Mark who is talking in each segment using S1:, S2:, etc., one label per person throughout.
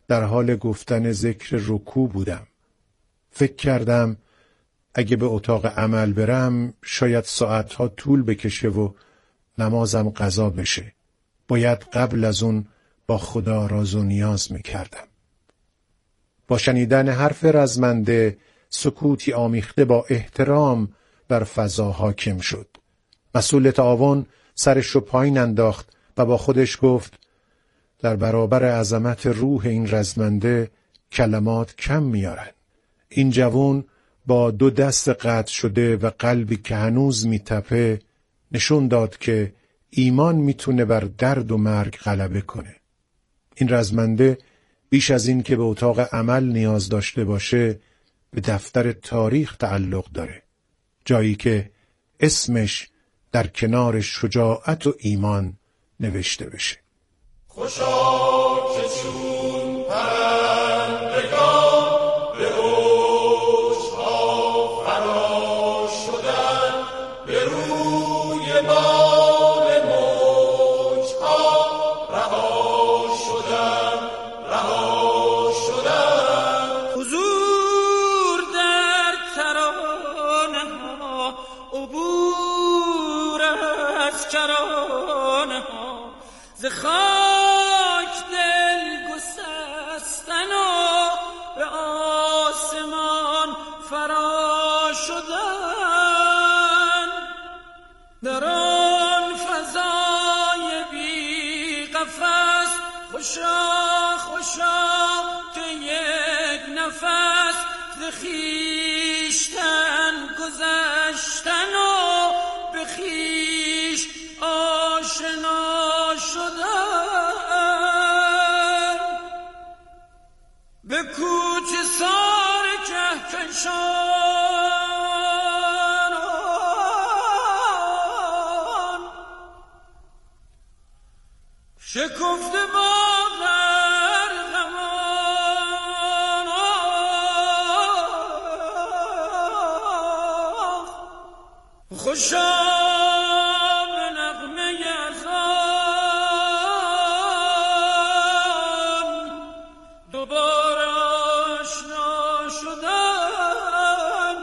S1: در حال گفتن ذکر رکوع بودم. فکر کردم اگه به اتاق عمل برم شاید ساعتها طول بکشه و نمازم قضا بشه. باید قبل از اون با خدا راز و نیاز میکردم. با شنیدن حرف رزمنده سکوتی آمیخته با احترام بر فضا حاکم شد. مسئول تعاون سرش رو پایین انداخت و با خودش گفت در برابر عظمت روح این رزمنده کلمات کم میارن. این جوان با 2 دست قطع شده و قلبی که هنوز میتپه نشون داد که ایمان میتونه بر درد و مرگ غلبه کنه. این رزمنده بیش از این که به اتاق عمل نیاز داشته باشه به دفتر تاریخ تعلق داره، جایی که اسمش در کنار شجاعت و ایمان نوشته بشه.
S2: خوشا که چون پرندگان به اوجها فرا شدن، به روی بال موجها رها شدن،
S3: حضور در ترانه ها، عبور از کرانه ها، ز خاک دل گسستن و به آسمان فرا شدن، در آن فضای بی قفس خوشا خوشا که یک نفس ز خویشتن گذشتن و به خویش آشنا شدن، به کوچه سار کهکشانان شکفته با غرغمان، خوشا به نغمه ازان دوباره آشنا شدن.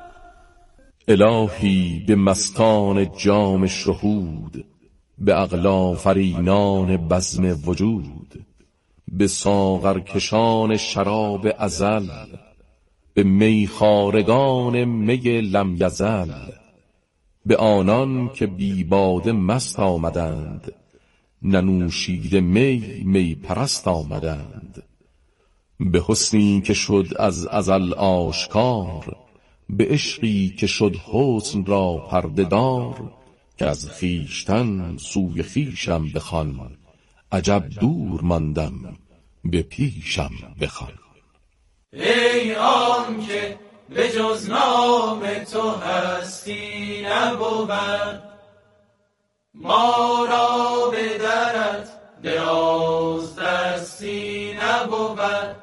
S4: الهی به مستان جام شهود، به اغلافرینان بزم وجود، به ساغرکشان شراب ازل، به میخوارگان می لم یزل، به آنان که بی باده مست آمدند، ننوشیده می پرست آمدند، به حسنی که شد از ازل آشکار، به عشقی که شد حسن را پرده دار، که از خویشتن سوی خویشم بخوان، عجب دور ماندم به پیشم بخوان.
S2: ای آن که به جز نام تو هستی نبود، ما را به درت دراز دستی نبود.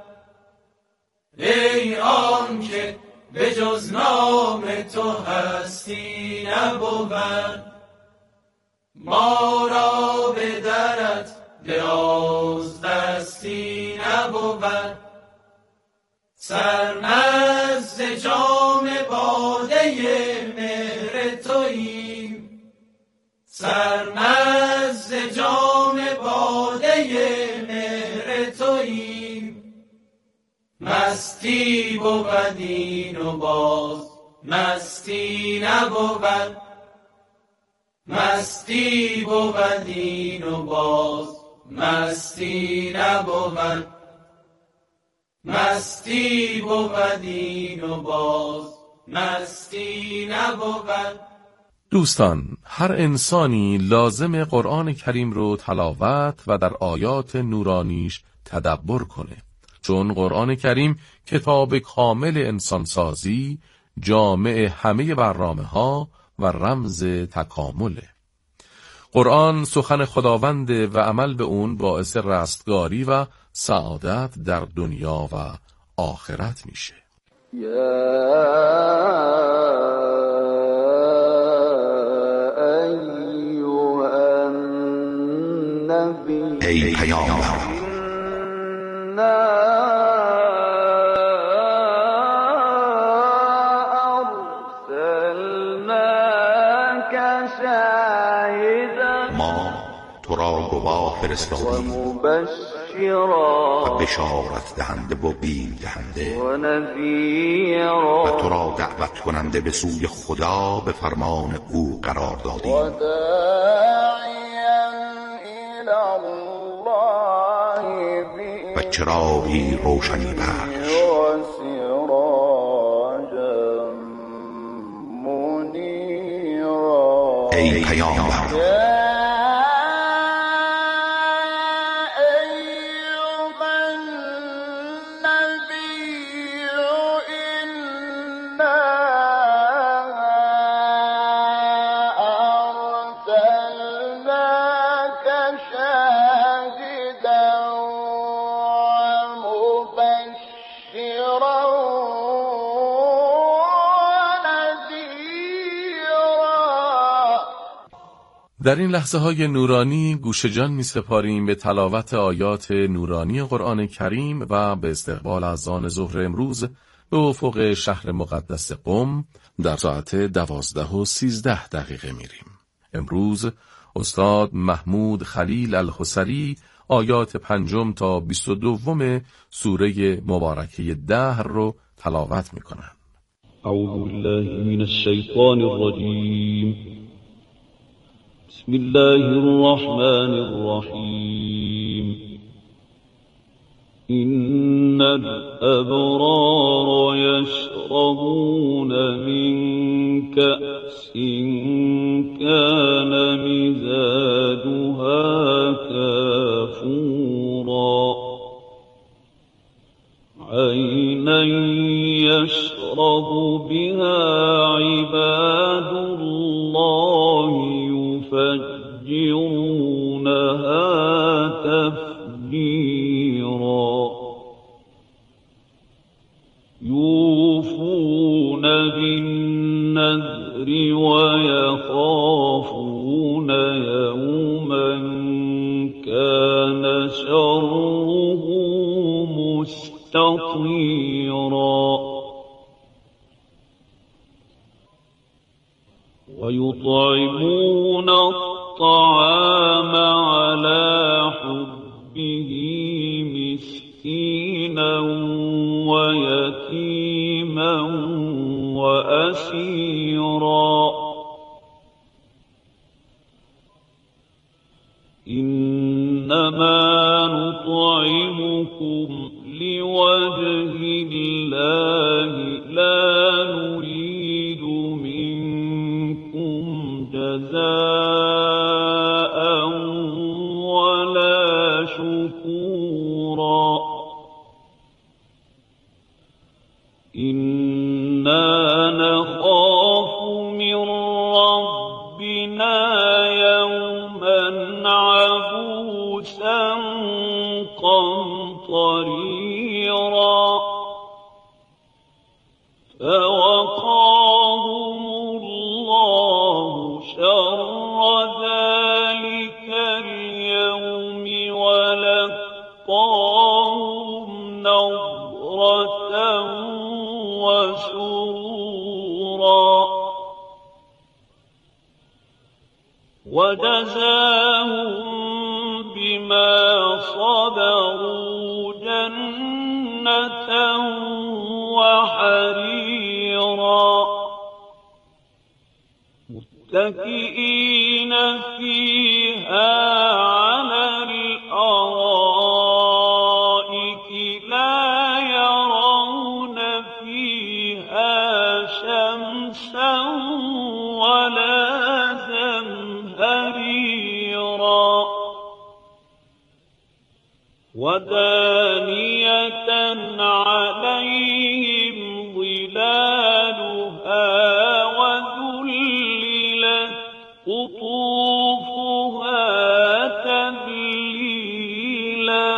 S2: ای آن که به جز نام تو هستی نبود، ما را به درت دراز دستی نبود. سرمست جام باده مهر توییم، سرمست جام باده مهر توییم، مستی بود این و باز مستی نبود، مستی بود این و باز مستی نبود، مستی بود این و باز مستی نبود.
S4: دوستان، هر انسانی لازم قرآن کریم رو تلاوت و در آیات نورانیش تدبر کنه، چون قرآن کریم کتاب کامل انسانسازی، جامع همه برنامه‌ها و رمز تکامله. قرآن سخن خداونده و عمل به اون باعث رستگاری و سعادت در دنیا و آخرت میشه.
S5: ای پیامبر، ما تو را گواه فرستادیم و بشارت دهنده و بیم دهنده و تو را دعوت کننده به سوی خدا به فرمان او قرار دادیم و چراغی روشنی بخش. ای پیامبر
S4: در این لحظه های نورانی گوش جان می سپاریم به تلاوت آیات نورانی قرآن کریم و به استقبال اذان ظهر امروز به افق شهر مقدس قم در ساعت 12:13 میریم. امروز استاد محمود خلیل الحصری آیات 5 تا 22 سوره مبارکه دهر رو تلاوت می کنند.
S6: اعوذ بالله من الشیطان الرجیم. بسم الله الرحمن الرحیم. إن الأبرار يشربون من كأس كان مزاجها كافورا عينا يشرب بها عباد الله يفجرونها تفجيرا يوفون بالنذر ويخافون يوما كان شره مستطيرا ويطعمون الطعام على حبه مسكينا ويتيما وأسيرا إنما نطعمكم لوجه الله لا نريد منكم جزاء ولا شكورا إنا نخاف من ربنا يوما عبوسا قمطريرا فوقاهم الله شر ذلك اليوم ولقاهم نضرة وسرورا وجزاهم بما صبروا جنة وحريرا متكئين فيها على الأرائك لا يرون فيها شمسا ولا زمهريرا ودانية عليهم ظلالها وذللت قطوفها تذليلا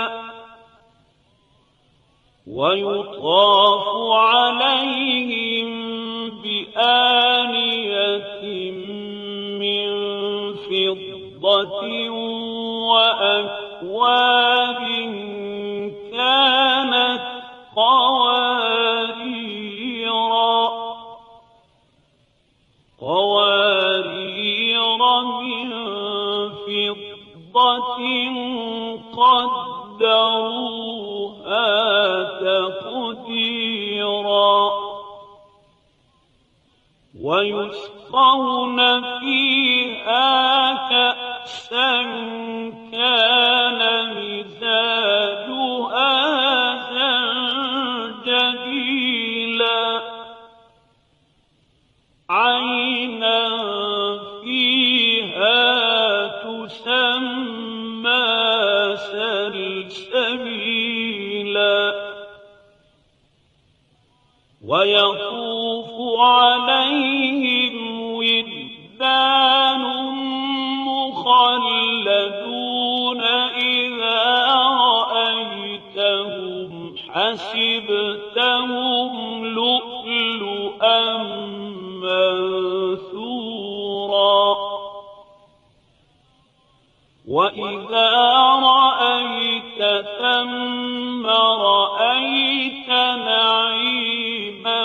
S6: ويطاف عليهم بآنية من فضة وأكواب كانت ويسقون فيها كأسا كان مزاجها زنجبيلا عينا فيها تسمى سلسبيلا ويطوف عليهم ولدان مخلدون إذا رأيتهم حسبتهم لؤلؤا منثورا وإذا رأيت ثم رأيت نعيما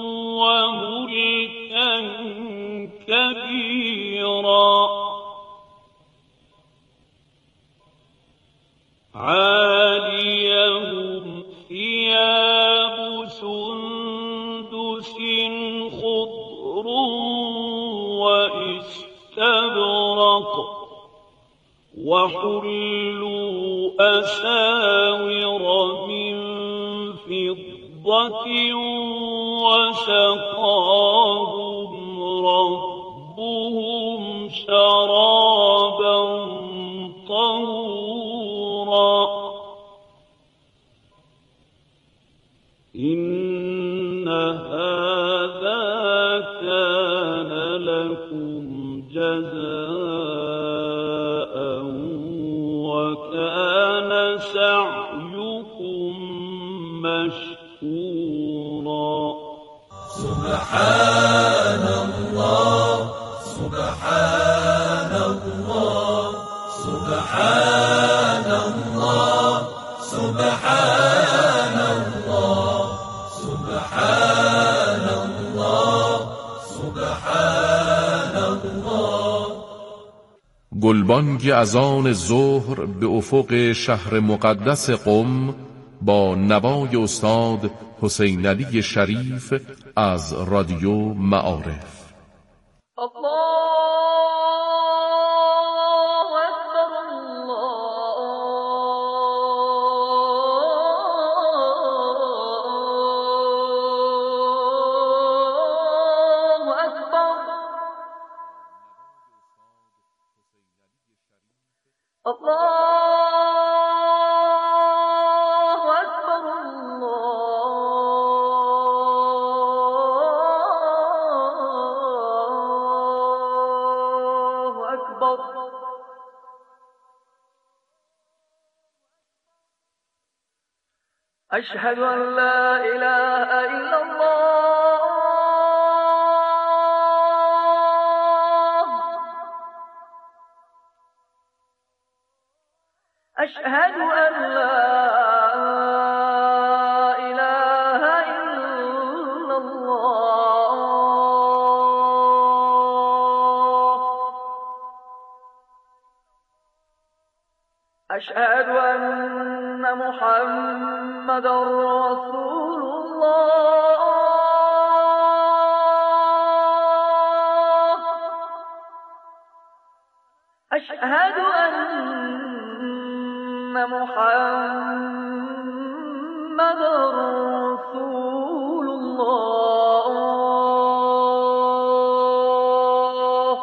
S6: وملكا كبيرا عاليهم ثياب سندس خضر واستبرق وحلوا أساور من فضة وسقاهم ربهم شرابا طهورا إن هذا كان لكم جزاء وكان سعيكم مشكورا
S2: سبحان الله سبحان الله سبحان الله سبحان الله سبحان الله سبحان الله.
S4: گلبانگ اذان ظهر به افق شهر مقدس قم با نوای استاد حسین علی شریف از رادیو معارف.
S7: أشهد أن لا إله إلا الله أشهد أن لا إله إلا الله أشهد أن محمد رسول الله أشهد أن محمد رسول الله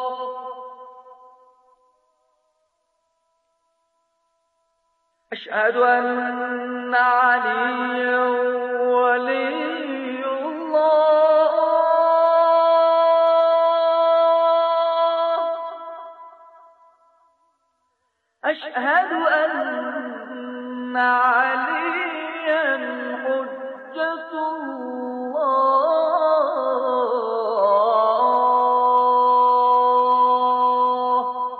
S7: أشهد أن عليا ولي الله أشهد أن عليا حجة الله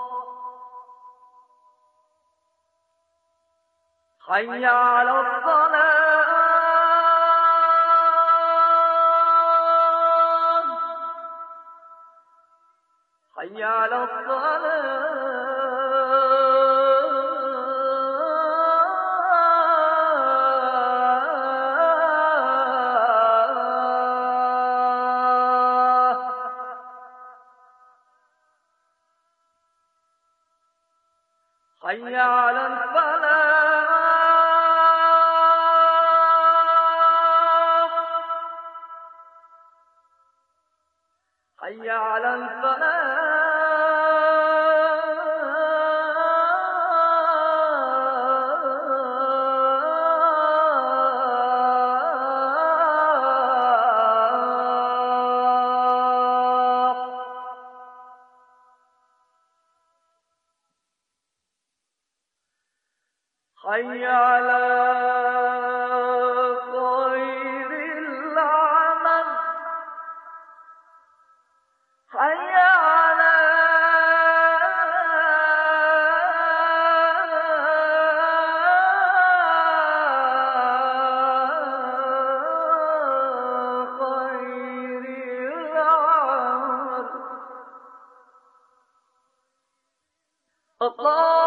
S7: حي على الصلاة حي على الصلاة حي على الفلاح حي على الفلاح حي على خير العمل حي على خير العمل الله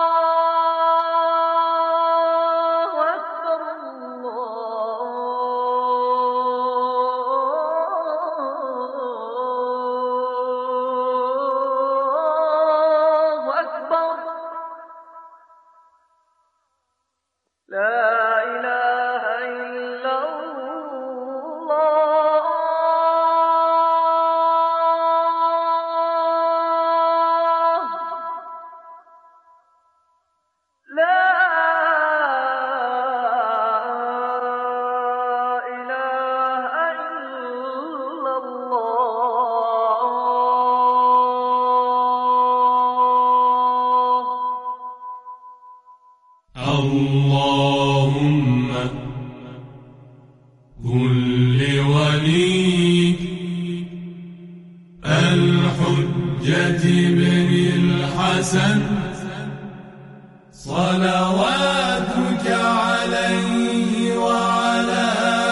S2: اللهم كن لوليك الحجة بن الحسن صلواتك عليه وعلى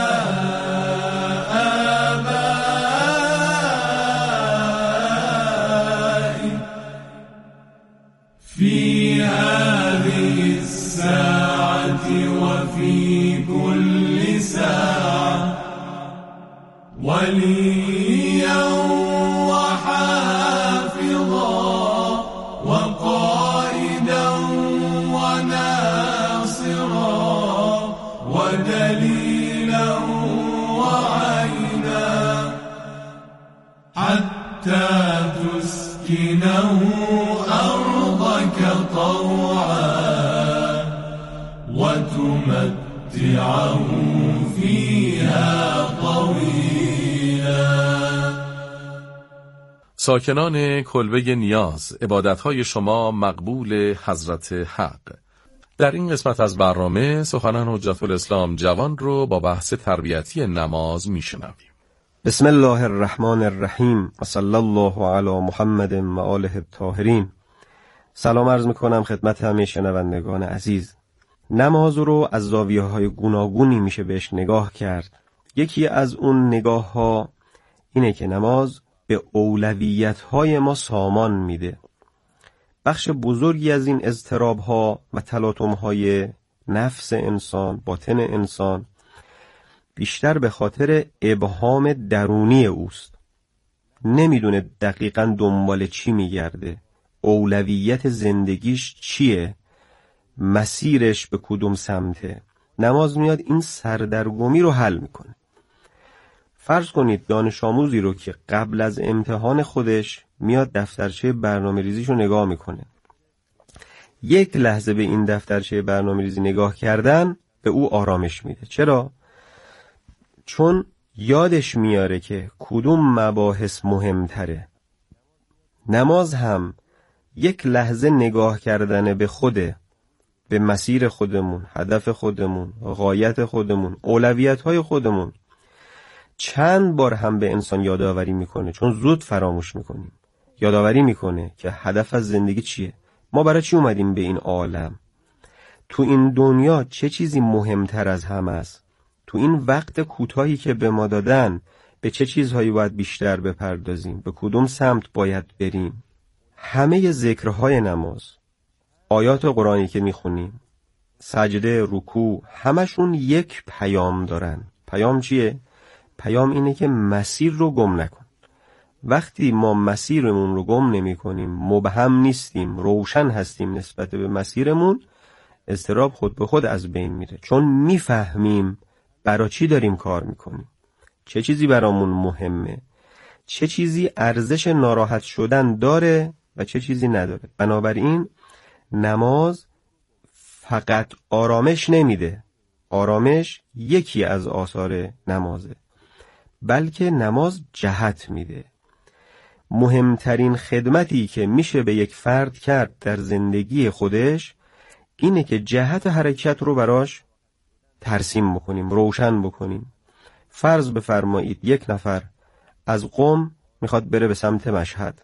S2: آبائه في هذه الساعة وفي كل ساعة وليا وحافظا وقائدا وناصرا ودليلا وعينا حتى تسكنه أرضك طوعا وتمتعه فيها طويلا.
S4: ساکنان کلبه نیاز، عبادتهای شما مقبول حضرت حق. در این قسمت از برنامه سخنان حجت الاسلام جوان رو با بحث تربیتی نماز میشنویم.
S8: بسم الله الرحمن الرحیم و صلی الله علی محمد و آله الطاهرین. سلام عرض میکنم خدمت همه شنوندگان عزیز. نماز رو از زاویه‌های گوناگونی میشه بهش نگاه کرد. یکی از اون نگاه‌ها اینه که نماز به اولویت‌های ما سامان میده. بخش بزرگی از این اضطراب‌ها و تلاطم‌های نفس انسان، باطن انسان، بیشتر به خاطر ابهام درونی اوست. نمیدونه دقیقاً دنبال چی میگرده، اولویت زندگیش چیه، مسیرش به کدوم سمته. نماز میاد این سردرگمی رو حل میکنه. فرض کنید دانش آموزی رو که قبل از امتحان خودش میاد دفترچه برنامه ریزیش رو نگاه میکنه. یک لحظه به این دفترچه برنامه ریزی نگاه کردن به او آرامش میده. چرا؟ چون یادش میاره که کدوم مباحث مهمتره. نماز هم یک لحظه نگاه کردن به خوده، به مسیر خودمون، هدف خودمون، غایت خودمون، اولویت‌های خودمون. چند بار هم به انسان یادآوری میکنه، چون زود فراموش میکنیم. یادآوری میکنه که هدف از زندگی چیه، ما برای چی اومدیم به این عالم، تو این دنیا چه چیزی مهمتر از همه است، تو این وقت کوتاهی که به ما دادن به چه چیزهایی باید بیشتر بپردازیم، به کدوم سمت باید بریم. همه ذکرهای نماز، آیات قرآنی که میخونیم، سجده، رکوع، همشون یک پیام دارن. پیام چیه؟ پیام اینه که مسیر رو گم نکن، وقتی ما مسیرمون رو گم نمی کنیم، مبهم نیستیم، روشن هستیم نسبت به مسیرمون، اضطراب خود به خود از بین میره، چون میفهمیم برای چی داریم کار میکنیم، چه چیزی برامون مهمه، چه چیزی ارزش ناراحت شدن داره و چه چیزی نداره. بنابراین نماز فقط آرامش نمیده، آرامش یکی از آثار نمازه، بلکه نماز جهت میده. مهمترین خدمتی که میشه به یک فرد کرد در زندگی خودش اینه که جهت حرکت رو براش ترسیم بکنیم، روشن بکنیم. فرض بفرمایید یک نفر از قم میخواد بره به سمت مشهد،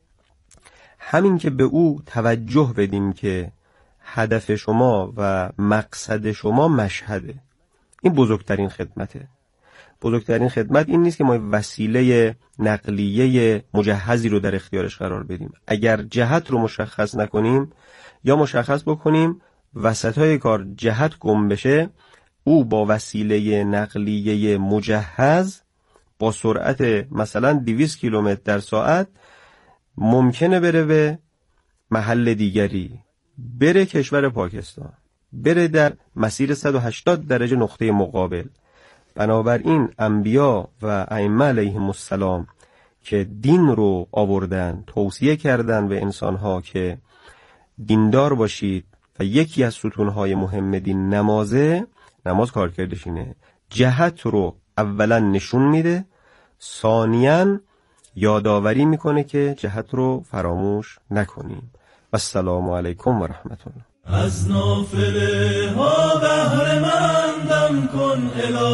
S8: همین که به او توجه بدیم که هدف شما و مقصد شما مشهده، این بزرگترین خدمته. بزرگترین خدمت این نیست که ما وسیله نقلیه مجهزی رو در اختیارش قرار بدیم. اگر جهت رو مشخص نکنیم یا مشخص بکنیم وسطای کار جهت گم بشه، او با وسیله نقلیه مجهز با سرعت مثلا 200 کیلومتر در ساعت ممکنه بره به محل دیگری، بره کشور پاکستان، بره در مسیر 180 درجه نقطه مقابل. بنابراین انبیا و ائمه علیهم السلام که دین رو آوردن، توصیه کردن به انسانها که دیندار باشید و یکی از ستونهای مهم دین نمازه. نماز کارکردش اینه، جهت رو اولا نشون میده، ثانیاً یادآوری میکنه که جهت رو فراموش نکنیم. السلام علیکم و رحمت الله.
S2: از نافله ها بهره مندم کن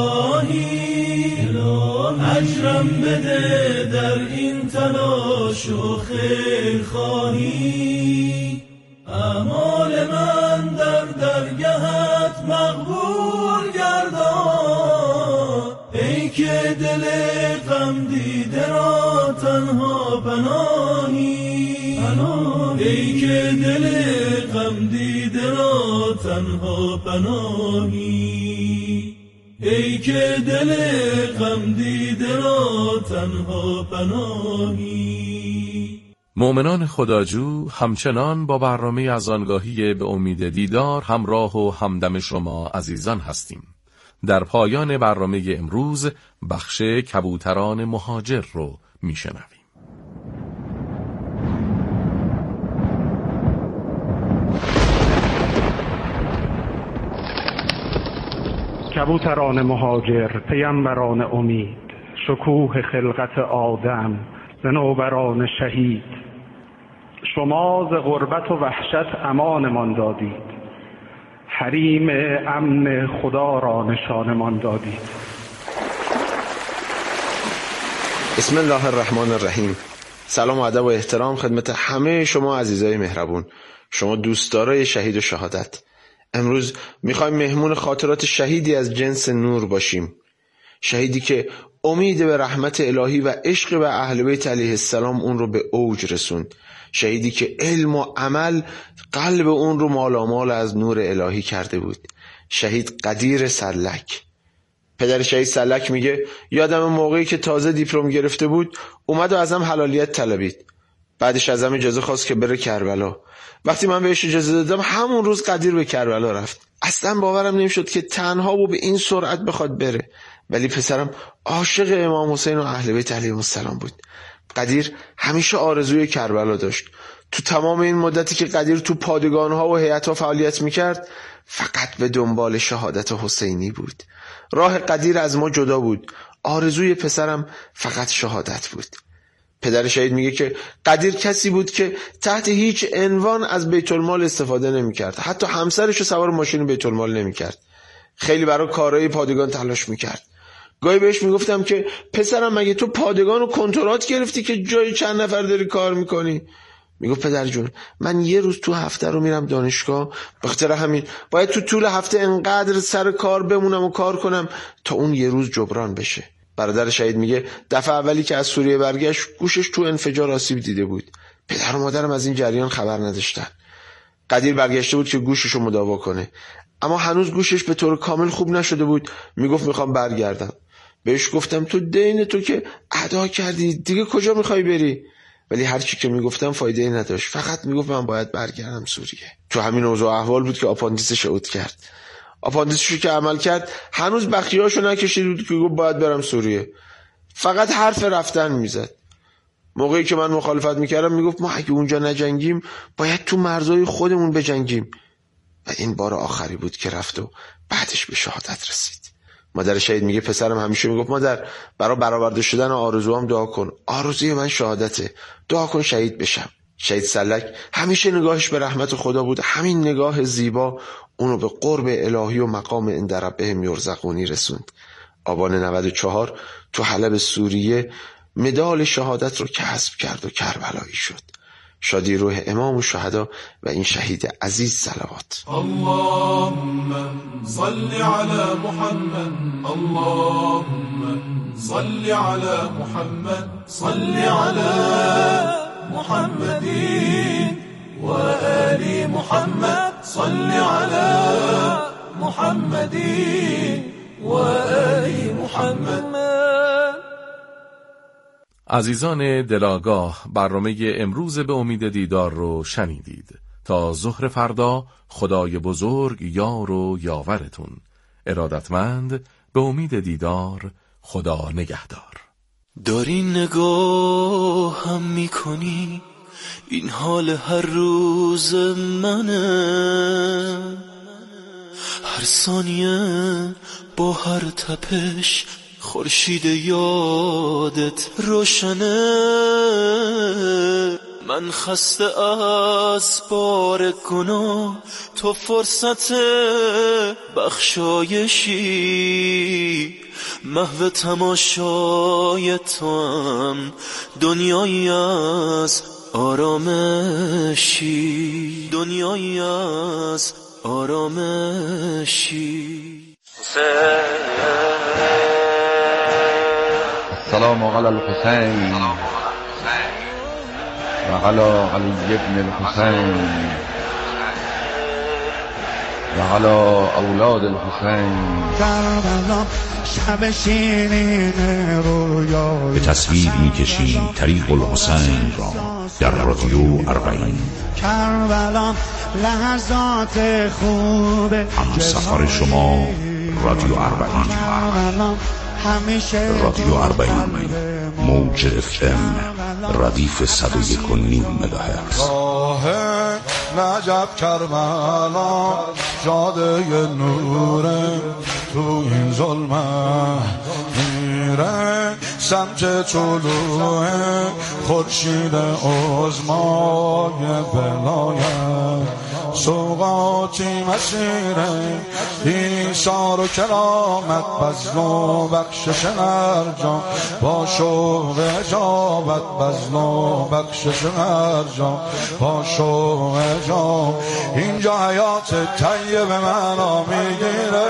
S2: الهی، اجرم بده در این تلاش و خیر خواهی، اعمال من در درگهت مقبول گردان، ای که دل غم دیده را تنها پناهی، ای که دل غم دیده را تنها پناهی، ای که دل غم دیده را تنها پناهی.
S4: مؤمنان خداجو همچنان با برنامه از آنگاهی به امید دیدار همراه و همدم شما عزیزان هستیم. در پایان برنامه امروز بخش کبوتران مهاجر رو میشنویم.
S9: کبوتران مهاجر، پیامبران امید، شکوه خلقت آدم، صنوبران شهید، شما ز غربت و وحشت امانمان دادید، حریم امن خدا را نشانمان دادید.
S10: بسم الله الرحمن الرحیم. سلام و ادب و احترام خدمت همه شما عزیزای مهربون، شما دوستدارای شهید و شهادت. امروز میخوایم مهمون خاطرات شهیدی از جنس نور باشیم، شهیدی که امید به رحمت الهی و عشق به اهل بیت علیه السلام اون رو به اوج رسوند، شهیدی که علم و عمل قلب اون رو مالامال از نور الهی کرده بود، شهید قدیر سلک. پدر شهید سلک میگه یادم موقعی که تازه دیپلم گرفته بود اومد و ازم حلالیت طلبید، بعدش ازم اجازه خواست که بره کربلا. وقتی من بهش اجازه دادم همون روز قدیر به کربلا رفت. اصلا باورم نمیشد که تنها و به این سرعت بخواد بره، ولی پسرم عاشق امام حسین و اهل بیت علیهم السلام بود. قدیر همیشه آرزوی کربلا داشت. تو تمام این مدتی که قدیر تو پادگان‌ها و هیئت‌ها فعالیت میکرد فقط به دنبال شهادت حسینی بود. راه قدیر از ما جدا بود، آرزوی پسرم فقط شهادت بود. پدر شهید میگه که قدیر کسی بود که تحت هیچ عنوان از بیت المال استفاده نمیکرد، حتی همسرش رو سوار ماشین بیت المال نمیکرد. خیلی برای کارهای پادگان تلاش میکرد. گاهی بهش میگفتم که پسرم مگه تو پادگان رو کنترات گرفتی که جای چند نفر داری کار میکنی؟ میگفت پدر جون من یه روز تو هفته رو میرم دانشگاه، به خاطر همین باید تو طول هفته انقدر سر کار بمونم و کار کنم تا اون یه روز جبران بشه. برادر شهید میگه دفعه اولی که از سوریه برگشت گوشش تو انفجار آسیب دیده بود. پدر و مادرم از این جریان خبر نداشتن. قدیر برگشته بود که گوشش رو مداوا کنه، اما هنوز گوشش به طور کامل خوب نشده بود. میگفت میخوام برگردم. بهش گفتم تو دین تو که ادا کردی، دیگه کجا میخوای بری؟ ولی هر چی که میگفتم فایده نداشت، فقط میگفت من باید برگردم سوریه. تو همین اوضاع احوال بود که آپاندیسش عود کرد. آپاندیسشو که عمل کرد هنوز بخیهاشو نکشید بود که گفت باید برم سوریه. فقط حرف رفتن میزد. موقعی که من مخالفت میکردم میگفت ما اگه اونجا نجنگیم باید تو مرزای خودمون بجنگیم. و این بار آخری بود که رفت و بعدش به شهادت رسید. مادر شهید میگه پسرم همیشه میگفت مادر برای برآورده شدن آرزوام دعا کن. آرزوی من شهادته، دعا کن شهید بشم. شهید سلک همیشه نگاهش به رحمت خدا بود. همین نگاه زیبا اونو به قرب الهی و مقام عند ربهم یرزقونی رسوند. آبان 94 تو حلب سوریه مدال شهادت رو کسب کرد و کربلایی شد. شادی روح امام الشهدا و این شهید عزیز صلوات.
S2: اللهم صل علی محمد، اللهم صل علی محمد، صل علی محمد و آل محمد، صل علی محمد و آل محمد.
S4: عزیزان دلاگاه، برنامه امروز به امید دیدار رو شنیدید. تا ظهر فردا خدای بزرگ یار و یاورتون. ارادتمند، به امید دیدار. خدا نگهدار.
S2: داری نگاه هم میکنی، این حال هر روز منه، هر ثانیه با هر تپش خورشید یادت روشنه. من خسته از بار گناه، تو فرصت بخشایشی، محو تماشای تو هم دنیایی از آرامشی، دنیایی از آرامشی.
S5: السلام علی الحسین و علی علی ابن الحسین و علی اولاد الحسین. به تصویر میکشیم طریق الحسین را در رادیو 40. همسفر شما رادیو 40. رادیو 40 موج FM ردیف 101.5 مگاهرتز.
S11: نجف کربلا جاده نوره، تو این ظلمه میره سمت طلوع خورشید عظمای ولایت. سوقاتی مسیره ایثار و کرامت، بذل و بخشش هرجا با شوق اجابت، بذل و بخشش هرجا با شوق اجابت. اینجا حیات طیب منو میگیره،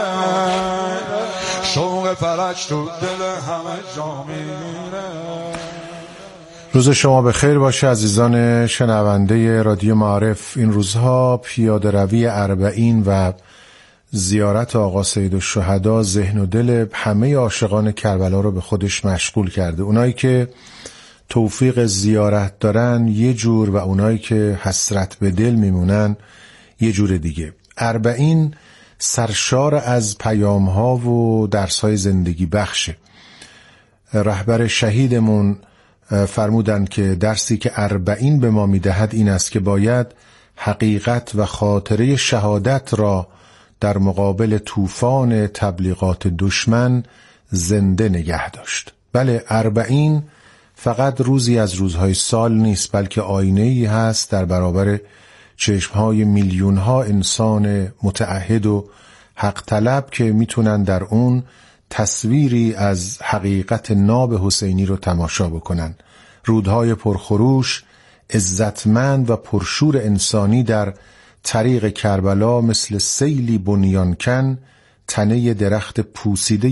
S11: شوق فرج تو دل همه جا میگیره.
S1: روز شما به خیر باشه عزیزان شنونده رادیو معارف. این روزها پیاده روی 40 و زیارت آقا سیدالشهدا ذهن و دل همه عاشقان کربلا رو به خودش مشغول کرده. اونایی که توفیق زیارت دارن یه جور و اونایی که حسرت به دل میمونن یه جور دیگه. 40 سرشار از پیام‌ها و درس‌های زندگی بخشه. رهبر شهیدمون فرمودن که درسی که 40 به ما میدهد این است که باید حقیقت و خاطره شهادت را در مقابل طوفان تبلیغات دشمن زنده نگه داشت. بله، 40 فقط روزی از روزهای سال نیست، بلکه آینه‌ای هست در برابر چشمهای میلیونها انسان متعهد و حق طلب که میتونن در اون تصویری از حقیقت ناب حسینی رو تماشا بکنن. رودهای پرخروش، عزتمند و پرشور انسانی در طریق کربلا مثل سیلی بنیانکن تنه درخت پوسیده